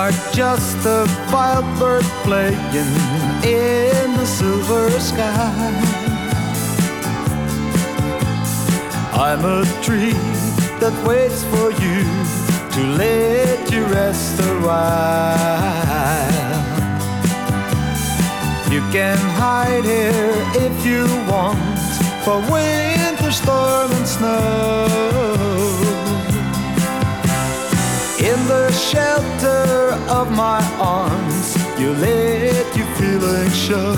are just a wild bird playing in the silver sky. I'm a tree that waits for you to let you rest a while. You can hide here if you want for winter, storm and snow. In the shelter of my arms, you let your feelings show.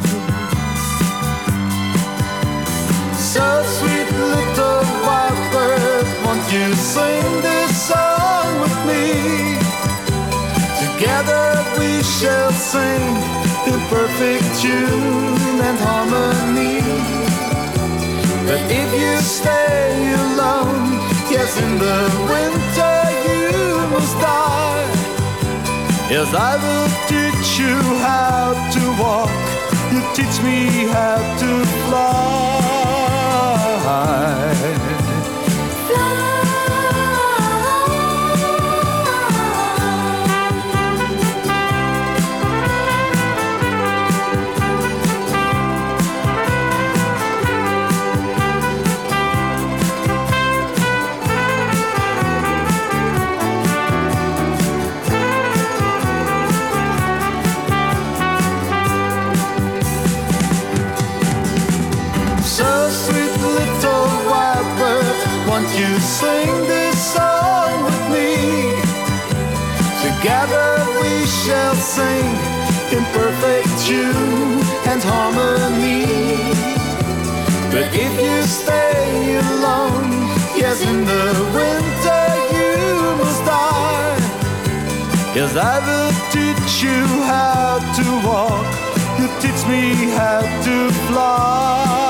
So sweet little wild bird, won't you sing this song with me? Together we shall sing in perfect tune and harmony. But if you stay alone, yes, in the winter you must die. Yes, I will teach you how to walk. You teach me how to fly. Won't you sing this song with me? Together we shall sing in perfect tune and harmony. But if you stay alone, yes, in the winter you must die. Yes, I will teach you how to walk. You teach me how to fly.